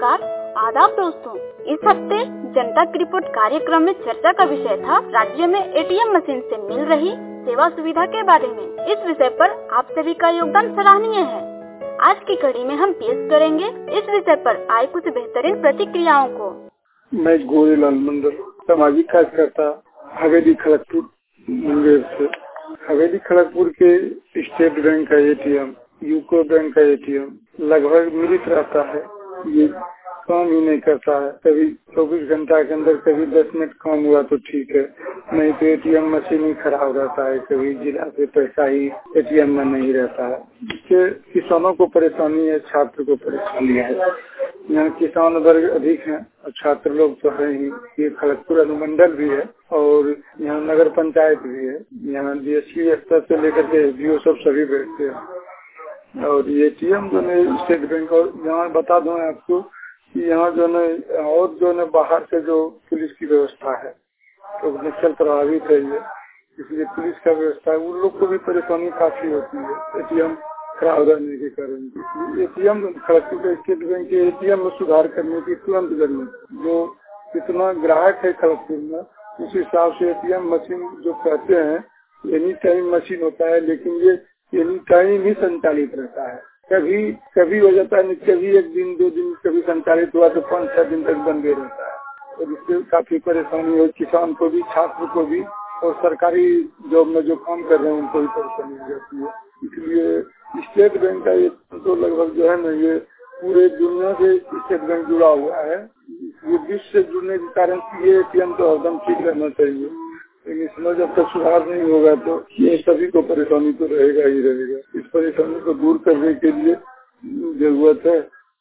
नमस्कार, आदाब दोस्तों। इस हफ्ते जनता की रिपोर्ट कार्यक्रम में चर्चा का विषय था राज्य में एटीएम मशीन से मिल रही सेवा सुविधा के बारे में। इस विषय पर आप सभी का योगदान सराहनीय है। आज की कड़ी में हम पेश करेंगे इस विषय पर आए कुछ बेहतरीन प्रतिक्रियाओं को। मैं गोरेलाल मंडल, सामाजिक कार्यकर्ता, हवेली खड़गपुर मुंगेर से। हवेली खड़गपुर के स्टेट बैंक का एटीएम, यूको बैंक का एटीएम लगभग मृत रहता है। ये काम ही नहीं करता है। कभी 24 घंटा के अंदर कभी 10 मिनट काम हुआ तो ठीक है, नहीं तो एटीएम मशीन ही खराब रहता है। कभी जिला से पैसा ही एटीएम में नहीं रहता है। इससे किसानों को परेशानी है, छात्र को परेशानी है। यहाँ किसान वर्ग अधिक है और छात्र लोग तो है ही। ये खड़गपुर अनुमंडल भी है और यहाँ नगर पंचायत भी है। यहाँ डीएसपी स्तर से लेकर के एसडीओ सब सभी बैठते हैं। और ये एटीएम जो है स्टेट बैंक, और यहाँ बता दूं आपको कि यहाँ जो है और जो है बाहर से जो पुलिस की व्यवस्था है तो नक्सल प्रभावित है ये, इसलिए पुलिस का व्यवस्था है, उन लोग को भी परेशानी काफी होती है एटीएम खराब रहने के कारण। एटीएम खड़गपुर के स्टेट बैंक के एटीएम में सुधार करने की तुरंत जरूरत। जो कितना ग्राहक है खड़गपुर में, उस हिसाब से एटीएम मशीन जो कहते हैं एनी टाइम मशीन होता है, लेकिन ये एनी टाइम ही संचालित रहता है। कभी हो जाता है, कभी 1 दिन 2 दिन कभी संचालित हुआ तो 5-6 दिन तक बंद रहता है। और इससे काफी परेशानी है किसान को भी, छात्र को भी, और सरकारी जॉब में जो काम कर रहे हैं उनको भी परेशानी हो जाती है। इसलिए स्टेट बैंक का ये तो लगभग जो है ना, ये पूरे दुनिया से स्टेट बैंक जुड़ा हुआ है। ये विश्व से जुड़ने के कारण ये एटीएम तो एकदम ठीक रहना चाहिए, लेकिन इसमें जब तक सुधार नहीं होगा तो ये सभी को परेशानी तो रहेगा ही रहेगा। इस परेशानी को दूर करने के लिए जरूरत है